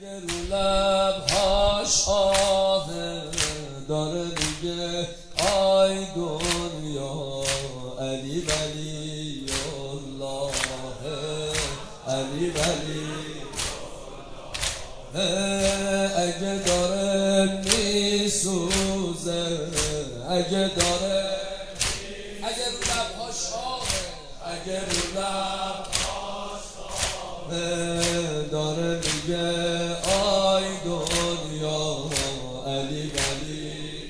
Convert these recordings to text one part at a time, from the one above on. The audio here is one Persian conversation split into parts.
اگه رو لبهاش آه داره میگه آی دنیا علی ولی الله علی ولی اگه داره میسوزه اگه داره اگه رو لبهاش آه اگه رو لبهاش آه داره میگه آی دنیا علی ولی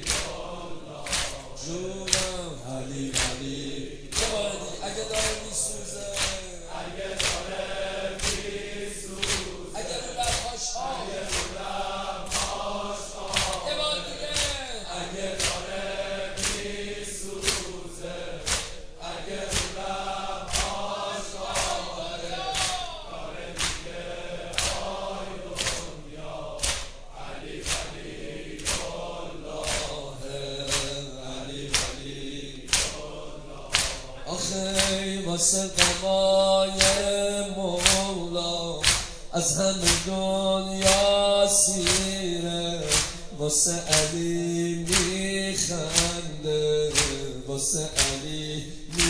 جونم علی ولی اگه داره میسوزه اگه داره میسوزه اگه رو لبهاش آه اگه رو لبهاش آه یه بار دیگه اگه داره میسوزه اگه رو لبهاش آه داره میگه آی دنیا علی ولی الله علی ولی آخه واسه قضای مولا از همه دنیا سیره واسه علی میخنده واسه علی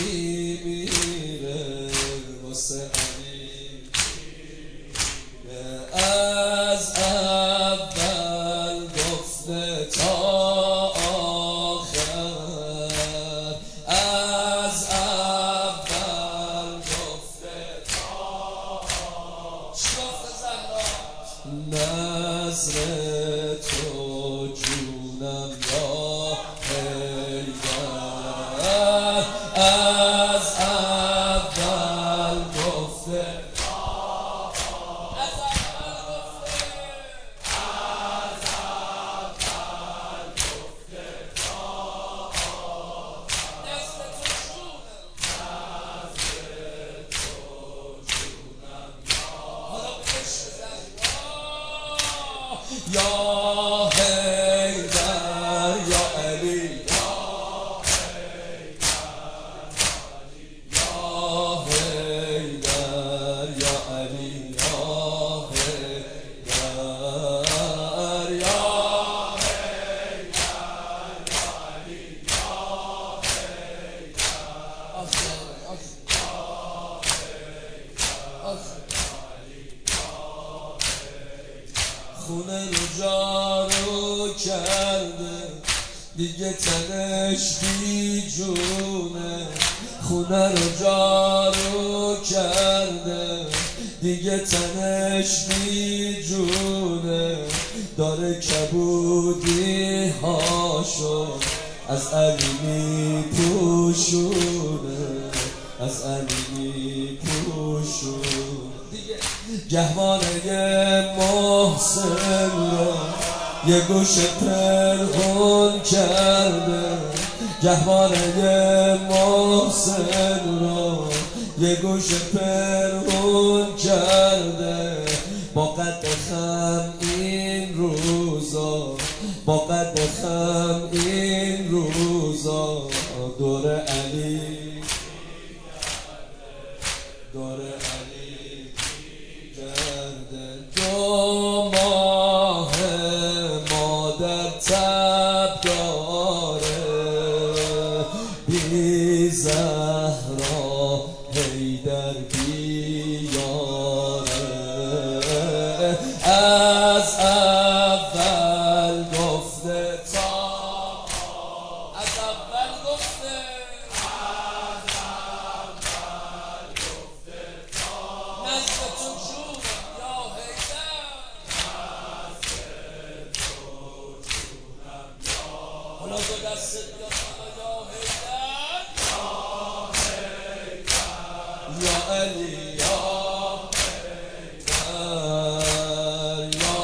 میمیره واسه علی میمیره از اول گفته تا آخر از اول گفته تا نظر تو جونم یا حیدر از اول گفته یا حیدر یا علی یا حیدر یا علی یا حیدر یا خونه رو جارو کرده دیگه تنش بی جونه خونه رو جارو کرده دیگه تنش بی جونه داره کبودی هاشو از علی می پوشونه از علی می پوشونه گهواره محسن رو یه گوش پنهون کرده گهواره محسن رو یه گوش پنهون کرده با قد خم این روزا با قد خم این روزا دور علی دور علی دو ماه مادر تب داره بی زهرا حیدر بیاره از اول گفته تا از اول گفته نزد تو جونم یا حیدر حالا دو دست بیا یا حیدر یا علی یا حیدر یا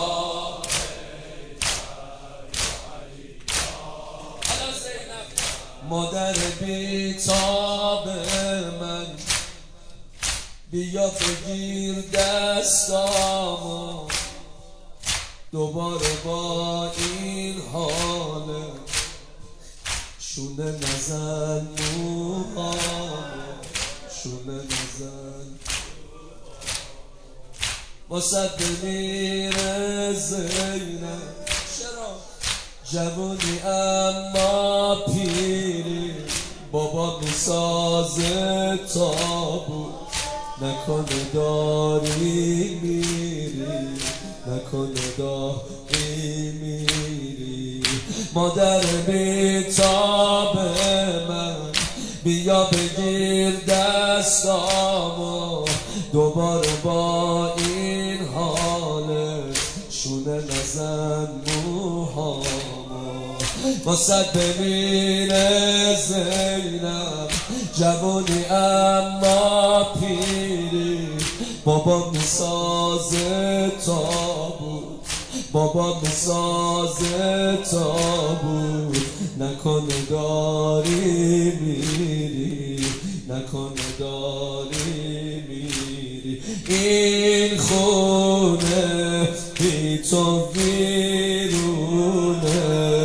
حالا زینب مادر بیتاب من بیا بگیر دستامو دوباره با این حاله شونه نزن موهامو شونه نزن واسه بمیره زینب چرا جوونی اما پیری بابا میسازه تابوت نکنه داری میری نکنه داری میری مادر بیتاب من بیا بگیر دستامو دوباره با این حالت شونه نزن موهامو واسه بمیره زینب جوانی اما پیری بابا میسازه تابوت بابا میسازه تابوت نکنه داری میری نکنه داری میری این خونه بی تو ویرونه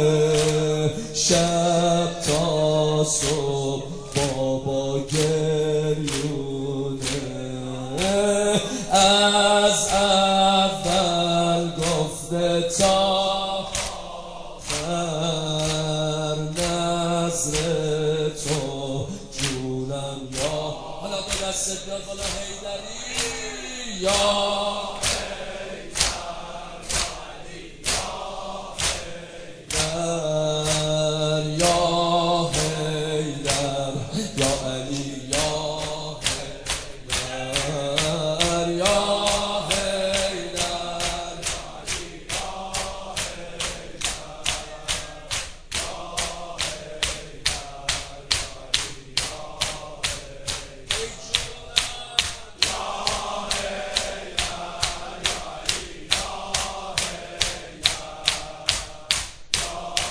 شب تا صبح بابا گریونه از اول گفته تا آخر نظر تو جونم یا حالا با دست بیاد بالا حیدری یا